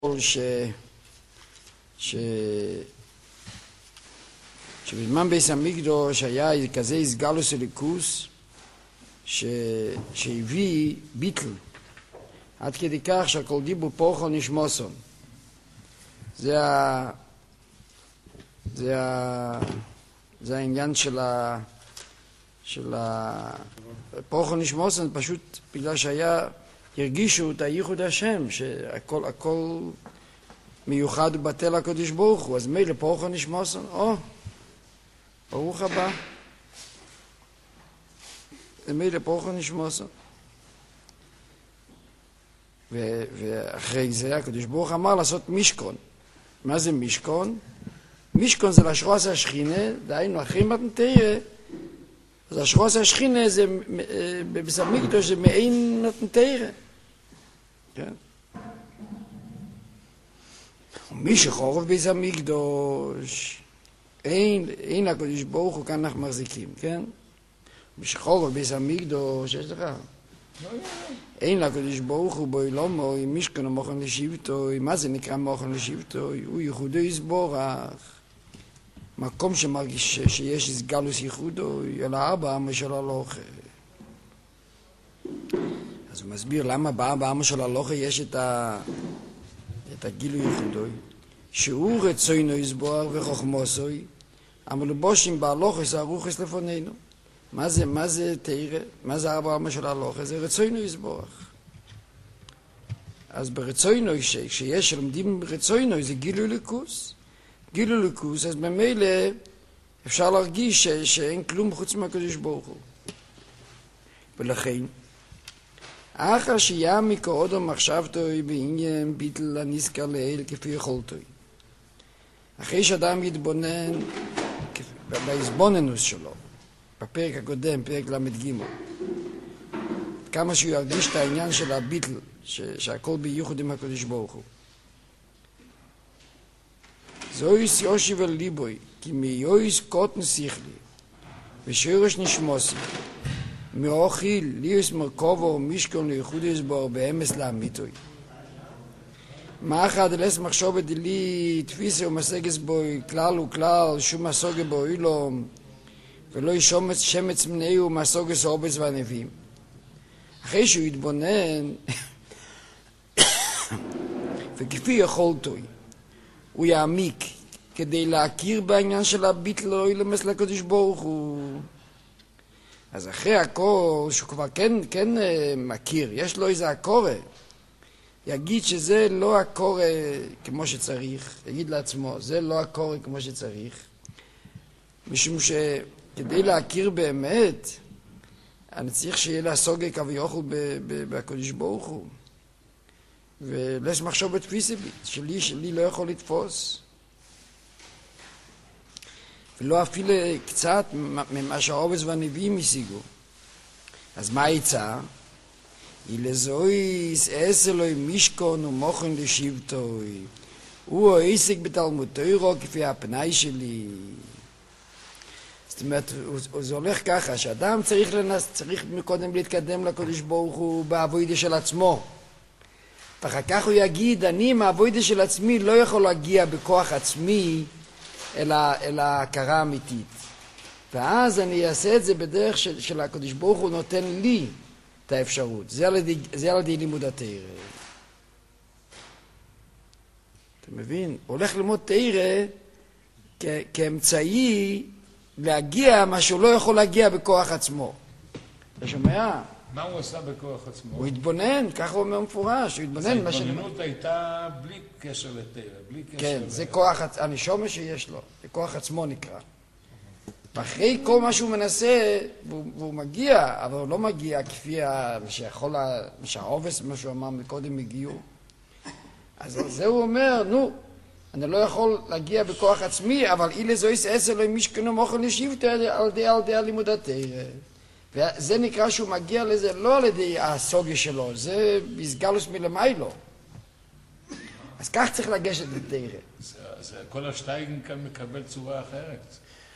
שבזמן בית המקדוש היה כזה איסגלוס אליקוס שהביא ביטל עד כדי כך שהכל דיבור פורחו נשמוסון. זה העניין של פורחו נשמוסון, פשוט בגלל הרגישו את הייחוד השם, שהכל מיוחד ובטל הקדוש ברוך הוא, אז מילא פורחו נשמוסון, ברוך הבא. מילא פורחו נשמוסון. ואחרי זה הקדוש ברוך אמר לעשות משכון. מה זה משכון? משכון זה לשרוס השכינה, דהיינו אחרי מתנתרא, אז השרוס השכינה זה בבית המקדוש זה מעין מתנתרא. כן? ומי שחורב בית המקדוש, אין הקדוש ברוך הוא כאן אנחנו מחזיקים, כן? מי שחורב בית המקדוש, יש לך? אין לקדוש ברוך הוא בו אילומו, עם משכון המוכן לשבטו, מה זה נקרא מוכן לשבטו? הוא ייחודו יסבורך. מקום שמרגיש שיש איסגלוס ייחודו, אלא אבא אמה של הלוכה. אז הוא מסביר למה באבא אמה של הלוכה יש את הגילוי ייחודו, שהוא רצוינו יסבורך וחוכמוסוי, המלובושים בהלוכס הרוחס לפנינו. מה זה תירא? מה זה אבא אמה של הלוכה? זה רצוינו יסבורך. אז ברצוינו, כשיש שלומדים רצוינו, זה גילוי ליכוס. גילוי ליכוס, אז במילא אפשר להרגיש שאין כלום חוץ מהקדוש ברוך הוא. ולכן, אחר שיעמי כאודו מחשבתו בעניין ביטל הנזכר לאל כפי יכולתו. אחרי שאדם יתבונן בהסבוננוס שלו, בפרק הקודם, פרק למ"ג, כמה שהוא ירגיש את העניין של הביטל, שהכל בייחוד עם הקדוש ברוך הוא. זויס יושיב אל ליבוי, כי מיועס קוטן שכלי, ושירש נשמוסי, מאוכיל ליוס מרכובו ומשכון לייחוד יסבור באמס לאמיתוי. מה אחד אלס מחשבת דלי תפיסה ומסגס בוי כלל וכלל, שום מסוגה בו אילום, ולא ישומץ שמץ מנהו ומסוגס אובס והנביאים. אחרי שהוא יתבונן, וכפי יכולתוי, הוא יעמיק כדי להכיר בעניין של הביטל לא ילמס לקדוש ברוך הוא. אז אחרי הכל, שהוא כבר כן מכיר, יש לו איזה הקורא, יגיד שזה לא הקורא כמו שצריך, יגיד לעצמו, זה לא הקורא כמו שצריך, משום שכדי להכיר באמת, אני צריך שיהיה לעסוק כביכול בקדוש ברוך הוא. ולש מחשוב בתפיסה שלי לא יכול לתפוס. ולא אפילו קצת ממה שהעובס והנביאים השיגו. אז מה היצא? אילזויס אסלוי משכון ומוכן לשבטוי. הוא העסק בתלמוד תורה כפי הפנאי שלי. זאת אומרת, זה הולך ככה, שאדם צריך קודם להתקדם לקדוש ברוך הוא בעבודה של עצמו. ואחר כך הוא יגיד, אני מהעבודה של עצמי לא יכול להגיע בכוח עצמי אל ההכרה האמיתית. ואז אני אעשה את זה בדרך של הקדוש ברוך הוא נותן לי את האפשרות. זה על ידי לימוד התורה. אתה מבין? הוא הולך ללמוד תורה כאמצעי להגיע מה שהוא לא יכול להגיע בכוח עצמו. אתה שומע? מה הוא עשה בכוח עצמו? הוא התבונן, ככה הוא אומר מפורש, הוא התבונן. אז ההתבוננות הייתה בלי קשר לתורה, בלי קשר... כן, זה כוח, הנשמה שיש לו, זה כוח עצמו נקרא. ואחרי כל מה שהוא מנסה, והוא מגיע, אבל הוא לא מגיע כפי שהעובס, מה שהוא אמר מקודם, הגיעו. אז זה הוא אומר, אני לא יכול להגיע בכוח עצמי, אבל אילה זויס אסר לא משכנו מוכן לשבטו על ידי הלימוד התורה. וזה נקרא שהוא מגיע לזה לא על ידי הסוגיה שלו, זה איסגלוס מלמיילו. אז כך צריך לגשת לתורה. אז כל השטייגן כאן מקבל צורה אחרת.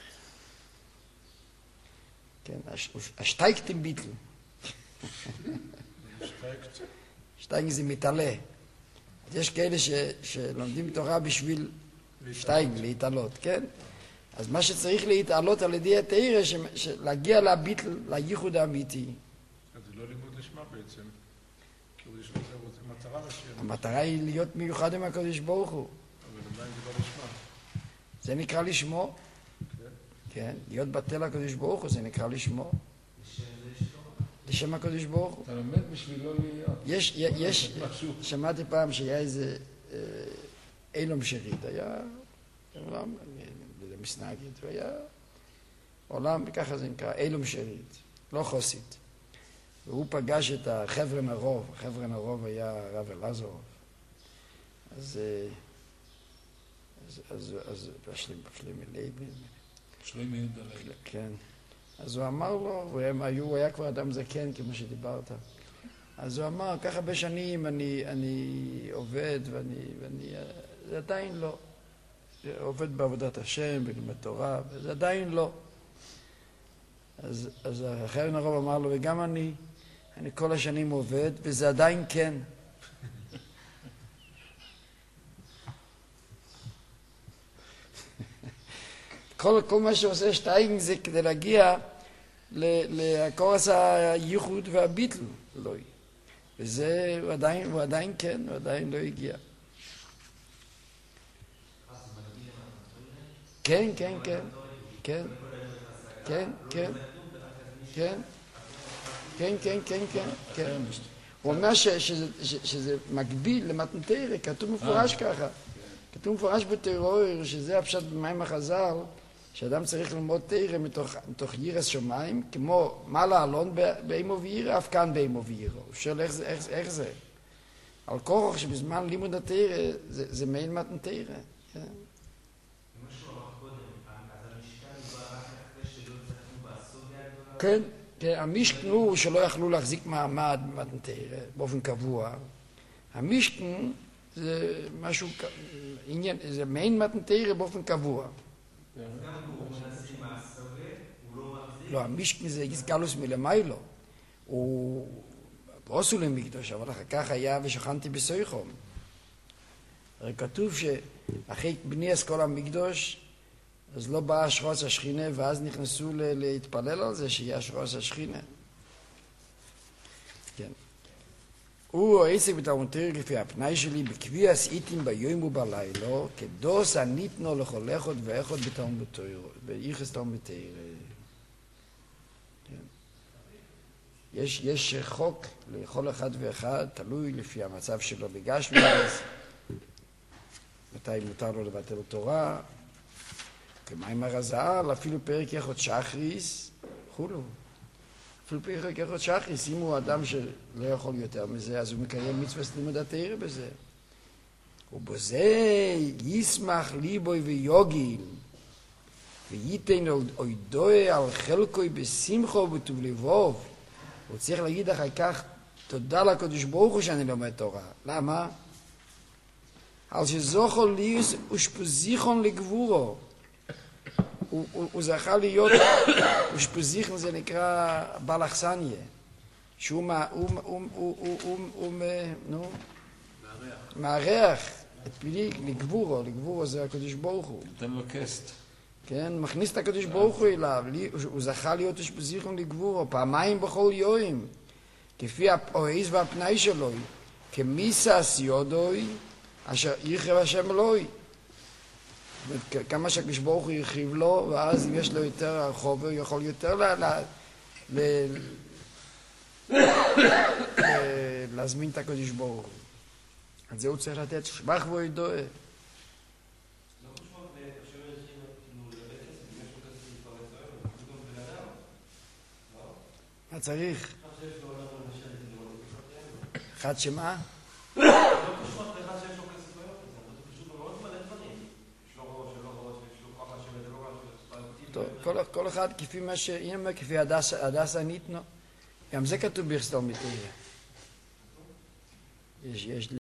כן, השטייגתם ביטל. שטייגן זה מתעלה. אז יש כאלה שלומדים תורה בשביל שטייג, להתעלות, כן? אז מה שצריך להתעלות על ידי התאיר, להגיע לביטל, לייחוד האמיתי. אז זה לא לימוד לשמה בעצם. כי הוא לשמה זה מטרה לשם. המטרה היא להיות מיוחד עם הקדוש ברוך הוא. אבל עדיין זה לא לשמה. זה נקרא לשמו. כן, להיות בטל הקדוש ברוך הוא, זה נקרא לשמו. לשם הקדוש ברוך הוא. אתה לומד בשבילו להיות. שמעתי פעם שהיה איזה אילום שריד, היה עולם, זה מסנגית, והיה עולם, ככה זה נקרא, אילום שריד, לא חוסית. והוא פגש את החבר'ן הרוב, החבר'ן הרוב היה הרב אלעזרוב. אז שלמה לייבין. שלמה יהודה לייבין. כן. אז הוא אמר לו, הוא היה כבר אדם זקן, כמו שדיברת. אז הוא אמר, כך הרבה שנים אני עובד, זה עדיין לא. עובד בעבודת השם, בלימוד תורה, וזה עדיין לא. אז החבר'ן הרוב אמר לו, וגם אני כל השנים עובד, וזה עדיין כן. כל מה שעושה שטייגן זה כדי להגיע לקורס הייחוד והביטל, לא. וזה הוא עדיין כן, הוא עדיין לא הגיע. כן, כן, כן, כן, כן, כן, כן, כן, כן, כן, כן, כן. הוא אומר שזה מקביל למתנתרא, כתוב מפורש ככה. כתוב מפורש בתורה, שזה הפשט במים החז"ל, שאדם צריך ללמוד תורה מתוך יראת שמיים, כמו מעלה אלון באימו וירא, אף כאן באימו וירא. הוא שואל איך זה? על כורח שבזמן לימוד התורה זה מעין מתנתרא. כן, המשכן הוא שלא יכלו להחזיק מעמד במתנתרא באופן קבוע. המשכן זה משהו, עניין, זה מעין מתנתרא באופן קבוע. לא, המשכן זה גלוס מלמיילו. הוא לא עשו למקדוש, אבל אחר כך היה ושכנתי בסויחום. הרי כתוב שאחרי בניית כל המקדוש, אז לא באה אשרוץ השכינה, ואז נכנסו להתפלל על זה שיהיה אשרוץ השכינה. כן. הוא העסק בתלמוד תורה לפי הפנאי שלי, בקביע עשיתים ביום ובלילו, כדוס הניתנו לכל אחד ואחד בתלמוד תורה, ביחס תלמוד תורה. יש חוק לכל אחד ואחד, תלוי לפי המצב שלו בגשמי, מתי מותר לו לבטל תורה, כמים הרז"ל, אפילו פרק יחוד שחריס, חולו. אפילו פרק יחוד שחריס, אם הוא אדם שלא יכול יותר מזה, אז הוא מקיים מצוות לימוד התורה בזה. ובזה ישמח ליבוי ויוגיל, וייתן אוידוי על חלקוי בשמחו ובטוב לבוב. הוא צריך להגיד אחר כך, תודה לקדוש ברוך הוא שאני לומד תורה. למה? על שזוכו ליוס ושפוזיכון לגבורו. הוא זכה להיות, ושפוזיכון זה נקרא בעל אכסניה. שהוא מארח את פלילי לגבורו. לגבורו זה הקדוש ברוך הוא. נותן לו קסט. כן, מכניס את הקדוש ברוך הוא אליו, הוא זכה להיות אשפוזיכון לגבורו, פעמיים בכל יום, כפי האוהז והפנאי שלו, כמיסס יודוי, אשר ירחב השם אלוהי. כמה שהקדוש ברוך הוא ירחיב לו, ואז אם יש לו יותר הרחוב, הוא יכול יותר להזמין את הקדוש ברוך הוא. על זה הוא צריך לתת שבח וידוע. מה צריך? אחד שמה? כל אחד כפי מה שאימא, כפי הדסה ניתנו. גם זה כתוב ביחס תלמוד תורה. יש